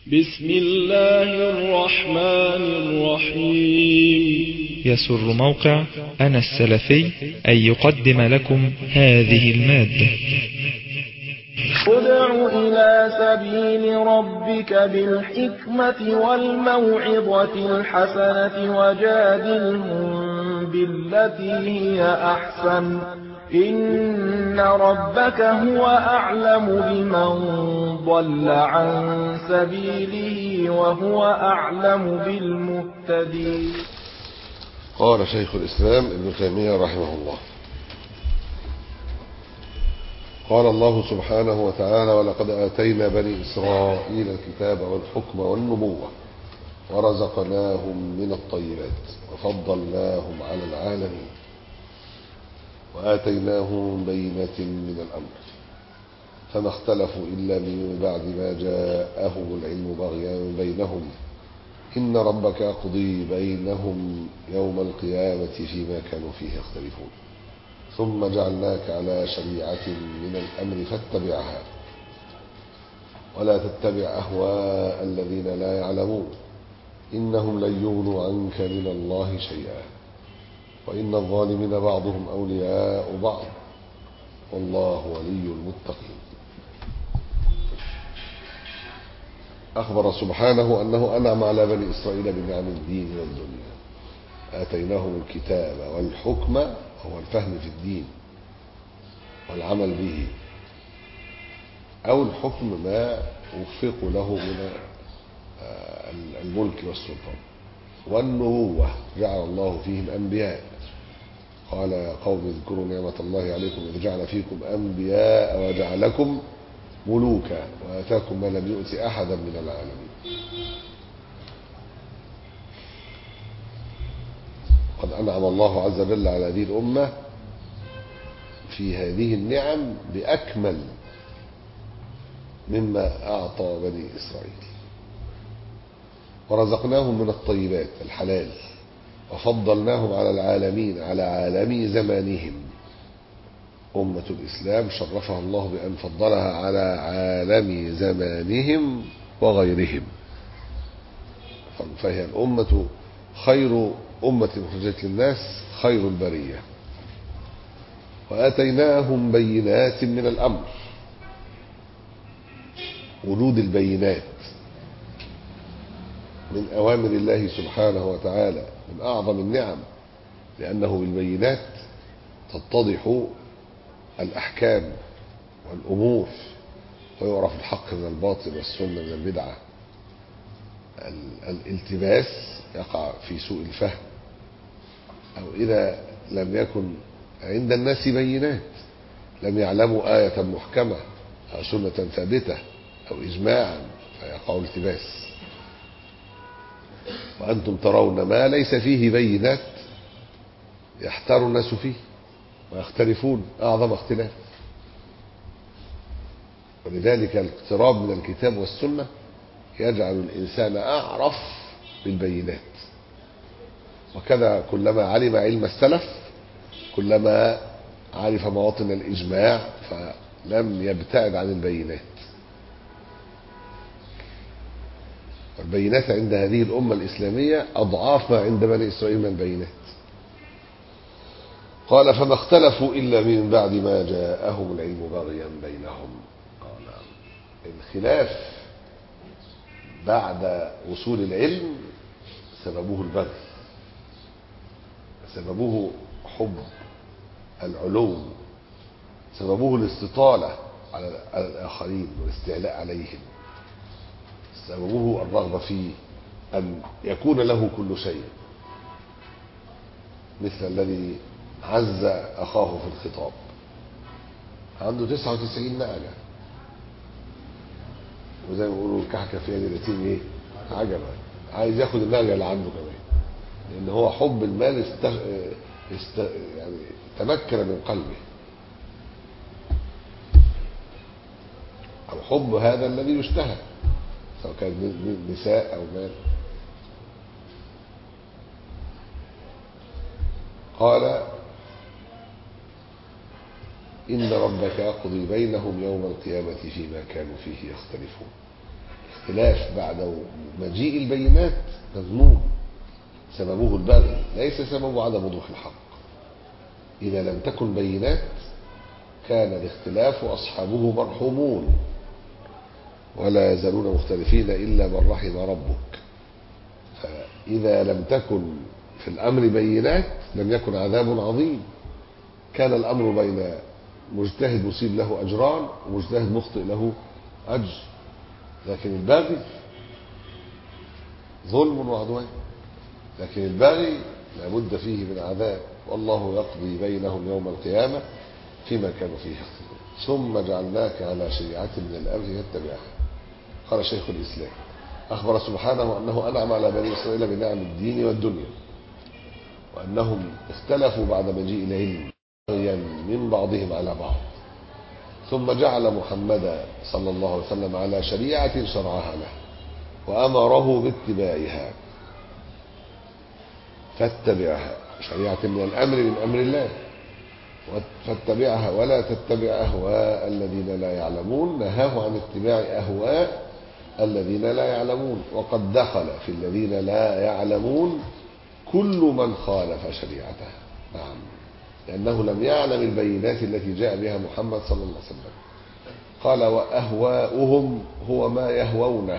بسم الله الرحمن الرحيم. يسر موقع أنا السلفي أن يقدم لكم هذه المادة. ادع إلى سبيل ربك بالحكمة والموعظة الحسنة وجادلهم بالتي هي أحسن إن ربك هو أعلم بمن ضل عن سبيله وهو أعلم بالمهتدين. قال شيخ الإسلام ابن تيمية رحمه الله: قال الله سبحانه وتعالى: ولقد آتينا بني إسرائيل الكتاب والحكم والنبوة ورزقناهم من الطيبات وفضلناهم على العالمين وآتيناهم بينة من الأمر فما اختلفوا إلا من بعد ما جاءهم العلم بغيا بينهم إن ربك يقضي بينهم يوم القيامة فيما كانوا فيه يختلفون ثم جعلناك على شريعة من الأمر فاتبعها ولا تتبع أهواء الذين لا يعلمون إنهم لن يغنوا عنك من الله شيئا وإن الظالمين بعضهم أولياء بعض والله ولي المتقين. أخبر سبحانه أنه أنعم على بني إسرائيل بنعم الدين والدنيا. آتيناهم الكتاب والحكم هو الفهم في الدين والعمل به، أو الحكم ما وفقوا له من الملك والسلطان، والنبوة جعل الله فيهم أنبياء. قال قوم اذكروا نعمة الله عليكم إذ جعل فيكم أنبياء وجعلكم ملوكا وآتاكم ما لم يؤت أحدا من العالمين. قد أنعم الله عز وجل على هذه الأمة في هذه النعم بأكمل مما أعطى بني إسرائيل، ورزقناهم من الطيبات الحلال وفضلناهم على العالمين على عالمي زمانهم. أمة الإسلام شرفها الله بأن فضلها على عالم زمانهم وغيرهم، فهي الأمة خير أمة أخرجت للناس، خير البرية. وآتيناهم بينات من الأمر، وجود البينات من أوامر الله سبحانه وتعالى من أعظم النعم، لأنه بالبينات تتضح الأحكام والأمور ويعرف الحق من الباطل والسنة من البدعة. الالتباس يقع في سوء الفهم، أو إذا لم يكن عند الناس بينات لم يعلموا آية محكمة أو سنة ثابتة أو إجماعا فيقع التباس. وأنتم ترون ما ليس فيه بينات يحتار الناس فيه ويختلفون أعظم اختلاف. ولذلك الاقتراب من الكتاب والسنة يجعل الإنسان أعرف بالبينات، وكذا كلما علم علم السلف كلما عرف مواطن الإجماع فلم يبتعد عن البينات. البينات عند هذه الأمة الإسلامية أضعاف ما عند بني إسرائيل من البينات. قال فما اختلفوا إلا من بعد ما جاءهم العلم بغيا بينهم. قال الخلاف بعد وصول العلم سببه البغي، سببه حب العلو، سببه الاستطالة على الآخرين والاستعلاء عليهم، سببه الرغبة في أن يكون له كل شيء، مثل الذي عز أخاه في الخطاب عنده 99 نعجة، وزي ما بيقولوا الكحكة في يد اليتيم ايه عجبا، عايز ياخد النعجة اللي عنده كمان، لأن هو حب المال يعني تمكن من قلبه، أو حب هذا الذي يشتهى سواء كان نساء أو مال. قال إن ربك يقضي بينهم يوم القيامة فيما كانوا فيه يختلفون. الاختلاف بعد مجيء البينات مذموم، سببه البغي ليس سببه عدم وضوح الحق. إذا لم تكن بينات كان الاختلاف وأصحابه مرحومون، ولا يزالون مختلفين إلا من رحم ربك. فإذا لم تكن في الأمر بينات لم يكن عذاب عظيم. كان الأمر بين مجتهد مصيب له أجران ومجتهد مخطئ له أجر، لكن الباغي ظلم وعدوان، لكن الباغي لابد فيه من عذاب، والله يقضي بينهم يوم القيامة فيما كانوا فيه يختلفون. ثم جعلناك على شريعة من الأمر فاتبعها. قال شيخ الإسلام: أخبر سبحانه أنه أنعم على بني إسرائيل بنعم الدين والدنيا، وأنهم اختلفوا بعد مجيء العلم من بعضهم على بعض، ثم جعل محمدا صلى الله عليه وسلم على شريعة شرعها له وأمره باتباعها فاتبعها. شريعة من الأمر من أمر الله، فاتبعها ولا تتبع أهواء الذين لا يعلمون. نهاه عن اتباع أهواء الذين لا يعلمون، وقد دخل في الذين لا يعلمون كل من خالف شريعته. نعم، لأنه لم يعلم البينات التي جاء بها محمد صلى الله عليه وسلم. قال: وأهواؤهم هو ما يهوونه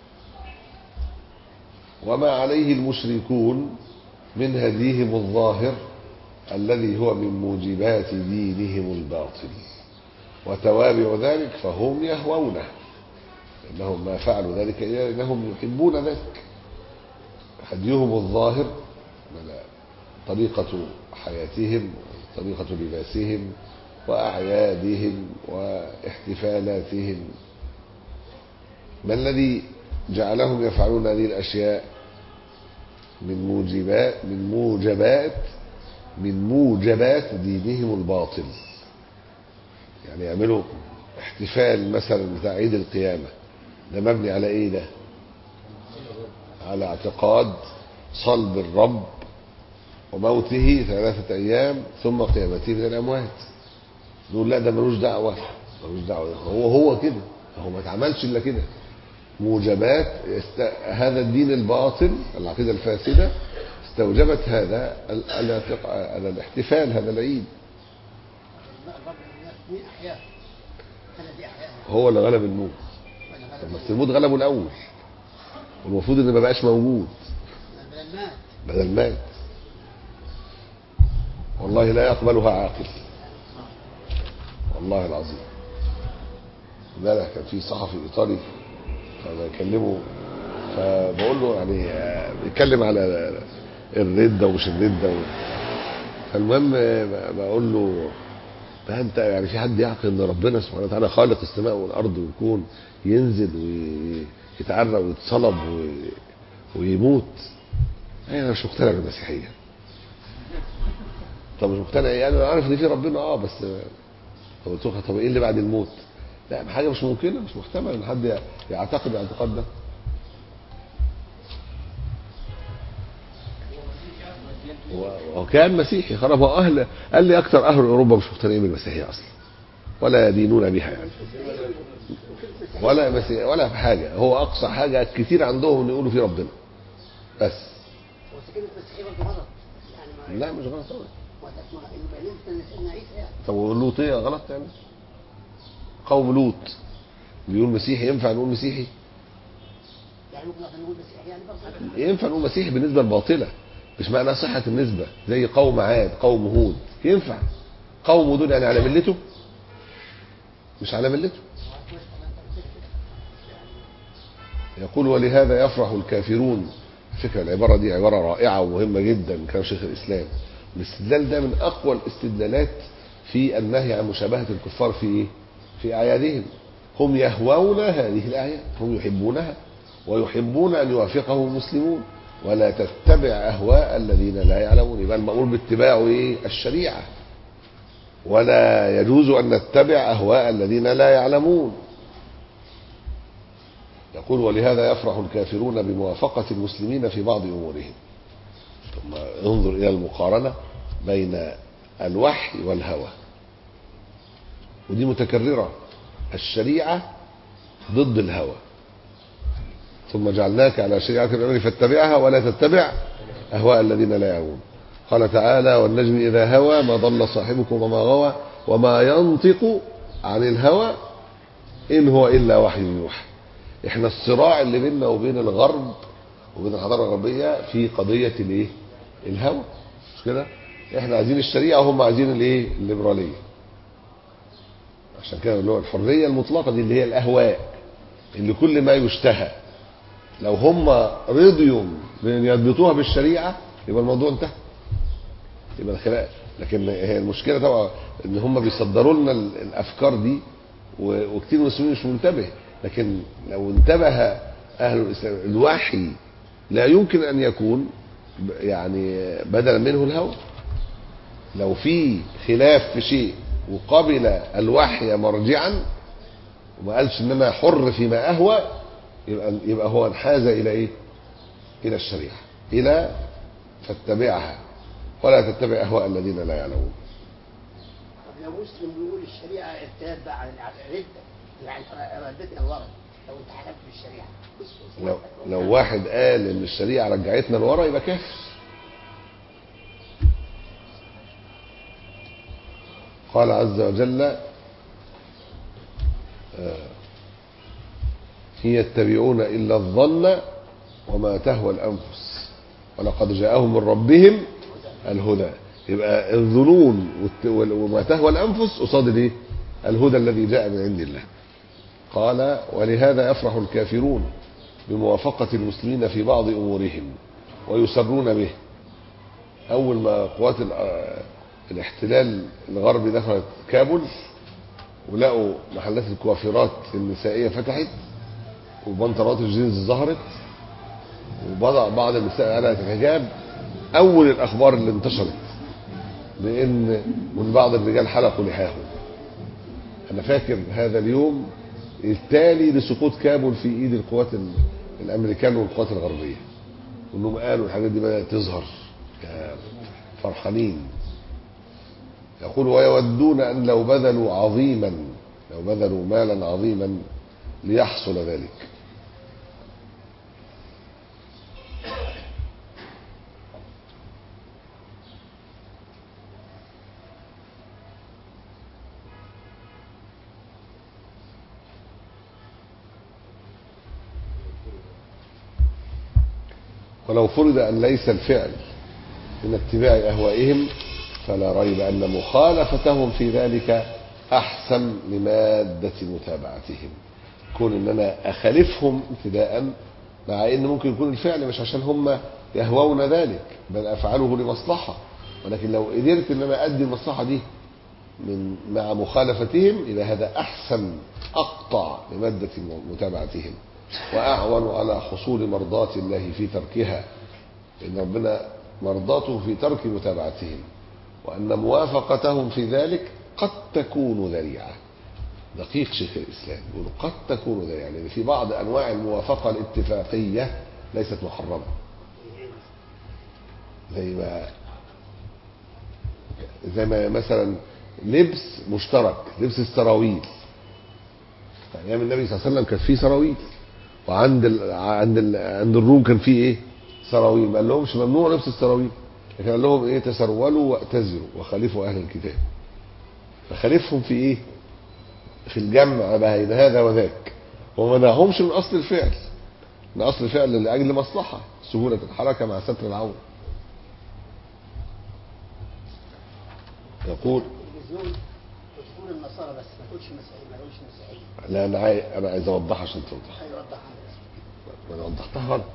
وما عليه المشركون من هديهم الظاهر الذي هو من موجبات دينهم الباطل، وتوابع ذلك فهم يهوونه، إنهم ما فعلوا ذلك إلا إنهم يحبون ذلك. هديهم الظاهر طريقة حياتهم، طريقة لباسهم وأعيادهم واحتفالاتهم. ما الذي جعلهم يفعلون هذه الأشياء؟ من موجبات دينهم الباطل. يعني يعملوا احتفال مثلا بتاع عيد القيامة، ده مبني على ايه؟ ده على اعتقاد صلب الرب وموته 3 أيام ثم قيامته من الأموات. نقول لا، ده ملوش دعوة، هو كده، هو ما اتعملش إلا كده. موجبات هذا الدين الباطل، العقيدة الفاسدة استوجبت هذا الاحتفال، هذا العيد. هو اللي غلب الموت. بس الموت غلبه الأول، والمفروض إنه ما بقاش موجود بدل مات. والله لا يقبلها عاقل، والله العظيم. امبارح كان في صحفي إيطالي فبكلمه، فبقول له يعني بيتكلم على الردة ومش الردة فالمهم بقول له: فانت يعني في حد يعقل ان ربنا سبحانه وتعالى خالق السماء والارض والكون ينزل ويتعرى ويتصلب ويموت؟ انا مش مقتنع بالمسيحيه. طب مش مقتنع ايه؟ انا عارف ان في ربنا بس. قلت له: طب ايه اللي بعد الموت؟ لا، حاجه مش ممكنه، مش محتمل ان حد يعتقد الاعتقاد ده. وكان مسيحي خرب اهل، قال لي اكثر اهل اوروبا مش مقتنعين بالمسيحيه اصلا، ولا يدينون بها يعني، ولا مسيحي ولا في حاجه. هو اقصى حاجه كتير عندهم ان يقولوا في ربنا بس. لا مش غلط طبعا. طب ولوطيه غلط يعني؟ قوم لوط بيقول مسيحي، ينفع نقول مسيحي؟ ينفع نقول مسيحي بالنسبه الباطله، مش معنى صحة النسبة. زي قوم عاد، قوم هود، ينفع؟ قوم دول يعني على ملته؟ مش على ملته. يقول: ولهذا يفرح الكافرون. فكرة العبارة دي عبارة رائعة ومهمة جدا من كلام شيخ الإسلام. الاستدلال ده من أقوى الاستدلالات في النهي عن مشابهة الكفار في أعيادهم. هم يهوون هذه الأعياد، هم يحبونها ويحبون أن يوافقهم المسلمون. ولا تتبع أهواء الذين لا يعلمون. يبقى المأمور باتباع الشريعة، ولا يجوز أن نتبع أهواء الذين لا يعلمون. يقول: ولهذا يفرح الكافرون بموافقة المسلمين في بعض أمورهم. ثم انظر إلى المقارنة بين الوحي والهوى، ودي متكررة. الشريعة ضد الهوى، ثم جعلناك على شريعة من الأمر فاتبعها ولا تتبع أهواء الذين لا يعلمون. قال تعالى والنجم إذا هوى ما ضل صاحبكم وما غوى وما ينطق عن الهوى إن هو إلا وحي يوحى. احنا الصراع اللي بيننا وبين الغرب وبين الحضارة الغربية في قضية الايه؟ الهوى، مش كده؟ احنا عايزين الشريعة وهم عايزين الايه؟ الليبرالية. عشان كده اللي هو الحرية المطلقة دي اللي هي الأهواء اللي كل ما يشتهى لو هم رضيوا بأن يضبطوها بالشريعة يبقى الموضوع انتهى، يبقى الخلاف. لكن هي المشكلة طبعا ان هم بيصدروا لنا الأفكار دي وكتير من المسلمين مش منتبه. لكن لو انتبه أهل الإسلام الوحي لا يمكن أن يكون يعني بدلا منه الهوى. لو في خلاف في شيء وقبل الوحي مرجعا وما قالش ان انا حر فيما اهوى يبقى هو انحاز الى ايه؟ الى الشريعه، الى فاتبعها ولا تتبع اهواء الذين لا يعلمون. طب لو مسلم بيقول الشريعه ارتاد بقى على الرده يعني ردتنا لورا لو انت حكمت بالشريعه، لو واحد قال ان الشريعه رجعتنا لورا يبقى كافر. قال عز وجل إن يتبعون إلا الظن وما تهوى الأنفس ولقد جاءهم من ربهم الهدى. يبقى الظنون وما تهوى الأنفس قصاد الايه؟ الهدى الذي جاء من عند الله. قال ولهذا يفرح الكافرون بموافقة المسلمين في بعض أمورهم ويسرون به. أول ما قوات الاحتلال الغربي دخلت كابول ولقوا محلات الكوافيرات النسائية فتحت وبنطلونات الجينز ظهرت وبعض النساء قلعت الحجاب، أول الأخبار اللي انتشرت بأن من بعض الرجال حلقوا لحاهم. أنا فاكر هذا اليوم التالي لسقوط كابول في إيد القوات الأمريكان والقوات الغربية، وأنهم قالوا الحاجات دي بدأت تظهر فرحانين. يقول ويودون أن لو بذلوا مالا عظيما ليحصل ذلك. ولو فرض أن ليس الفعل من اتباع أهوائهم فلا ريب أن مخالفتهم في ذلك أحسن لمادة متابعتهم. كون أن أنا أخالفهم ابتداء مع أن ممكن يكون الفعل مش عشان هم يهوون ذلك بل أفعله لمصلحة، ولكن لو قدرت أن أنا أدي المصلحة دي مع مخالفتهم إلى هذا أحسن أقطع لمادة متابعتهم وأعون على حصول مرضاة الله في تركها، لأن ربنا مرضاته في ترك متابعتهم، وأن موافقتهم في ذلك قد تكون ذريعة. دقيق شيخ الإسلام يقول قد تكون ذريعة، يعني في بعض أنواع الموافقة الاتفاقية ليست محرمة، زي ما مثلا لبس مشترك، لبس السراويل. أيام النبي صلى الله عليه وسلم كان فيه سراويل، وعند عند الروم كان فيه ايه؟ سراويل. ما قال لهمش ممنوع لبس السراويل، لكن قال لهم ايه؟ تسرولوا واعتزلوا وخالفوا اهل الكتاب. فخالفهم في ايه؟ في الجمع بين هذا وذاك، وما منعهمش من اصل الفعل، من اصل الفعل لاجل مصلحه سهوله الحركه مع ستر العون. يقول تقول النصارى بس ما تقولش مسيحيين، ما تقولش مسيحيين. لا انا عايز اوضحها عشان توضح. ايوه وضحها. انا وضحتها غلط.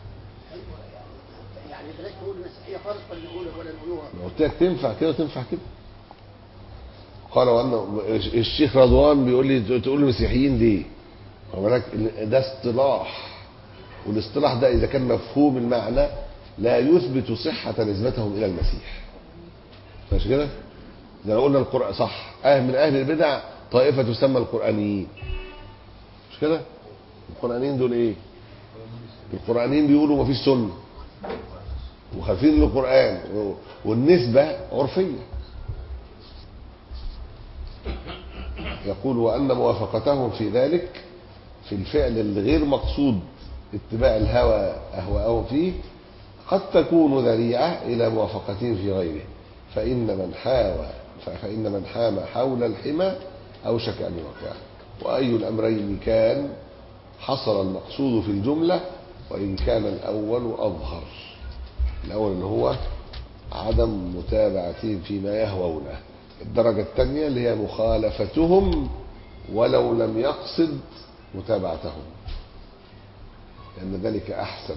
يعني بلاش نقول مسيحيه خالص ولا نقولوها. قلت لك تنفع كده وتنفع كده. قال وان الشيخ رضوان بيقول لي تقول المسيحيين ليه؟ ولكن ده اصطلاح، والاصطلاح ده اذا كان مفهوم المعنى لا يثبت صحه نسبتهم الى المسيح. مش كده؟ زي ما قلنا القرآن صح، من اهل البدع طائفه تسمى القرآنيين. مش كده؟ القرآنيين دول ايه؟ القرآنيين بيقولوا ما فيش سنه وخالفين للقرآن، والنسبه عرفيه. يقول وأن موافقتهم في ذلك في الفعل الغير مقصود اتباع الهوى أهواءهم فيه قد تكون ذريعة إلى موافقتهم في غيره، فإن من حام حول الحمى أوشك أن يوقعه. وأي الأمرين كان حصل المقصود في الجملة، وإن كان الأول أظهر. الأول اللي هو عدم متابعتهم فيما يهوونه، الدرجة الثانية اللي هي مخالفتهم ولو لم يقصد متابعتهم، لأن ذلك أحسن.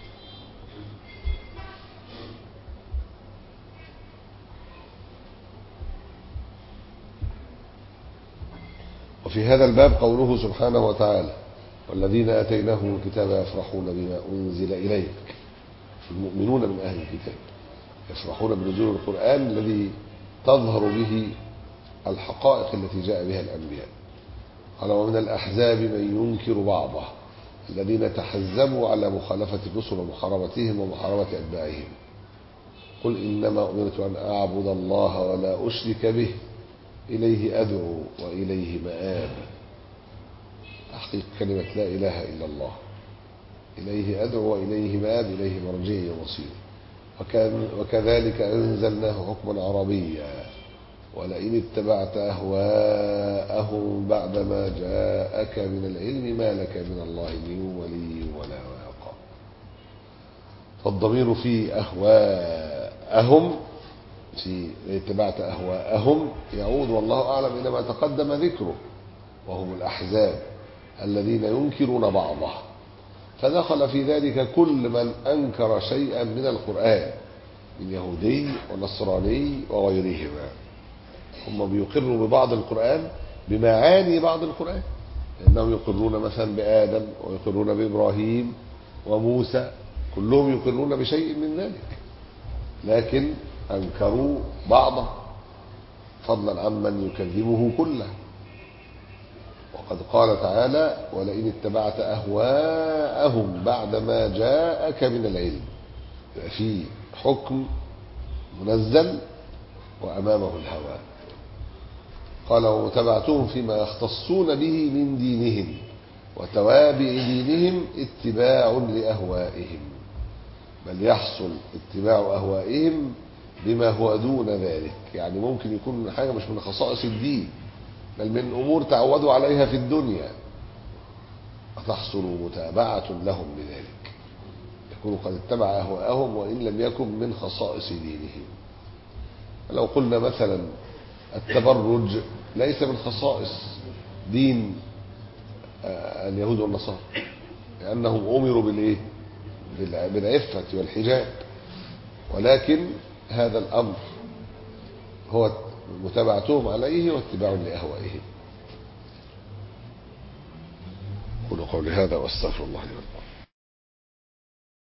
وفي هذا الباب قوله سبحانه وتعالى: والذين آتيناهم الكتاب يفرحون بما أنزل إليك. المؤمنون من أهل الكتاب يفرحون بنزول القرآن الذي تظهر به الحقائق التي جاء بها الأنبياء. قال: ومن الأحزاب من ينكر بعضه الذين تحزبوا على مخالفة الرسل ومحاربتهم ومحاربة أتباعهم. قل إنما أمرت أن أعبد الله ولا أشرك به إليه أدعو وإليه مآب. تحقيق كلمة لا إله إلا الله. إليه أدعو وإليه مآب، إليه مرجعي ومصيري. وكذلك أنزلناه حكما عربيا ولئن اتبعت أهواءهم بعدما جاءك من العلم ما لك من الله من ولي ولا واق. فالضمير في أهواءهم، في اتبعت أهواءهم، يعود والله أعلم إلى ما تقدم ذكره، وهم الأحزاب الذين ينكرون بعضه، فدخل في ذلك كل من أنكر شيئا من القرآن من يهودي ونصراني وغيرهما. هم بيقروا ببعض القرآن بمعاني بعض القرآن، لأنهم يقرون مثلا بآدم ويقرون بإبراهيم وموسى، كلهم يقرون بشيء من ذلك، لكن أنكروا بعضه فضلا عمن يكذبه كله. وقد قال تعالى: ولئن اتبعت أهواءهم بعدما جاءك من العلم. في حكم منزل وأمامه الهوى. قال: وتبعتهم فيما يختصون به من دينهم وتوابع دينهم اتباع لأهوائهم. بل يحصل اتباع أهوائهم بما هو دون ذلك، يعني ممكن يكون حاجة مش من خصائص الدين، بل من أمور تعودوا عليها في الدنيا، فتحصل متابعة لهم بذلك، يكون قد اتبع أهواءهم وإن لم يكن من خصائص دينهم. لو قلنا مثلا التبرج ليس من خصائص دين اليهود والنصارى، لأنهم أمروا بالإيه؟ بالعفة والحجاب، ولكن هذا الأمر هو متابعتهم عليه واتباع لأهوائهم. قولوا قولي هذا واستغفر الله لي ولكم.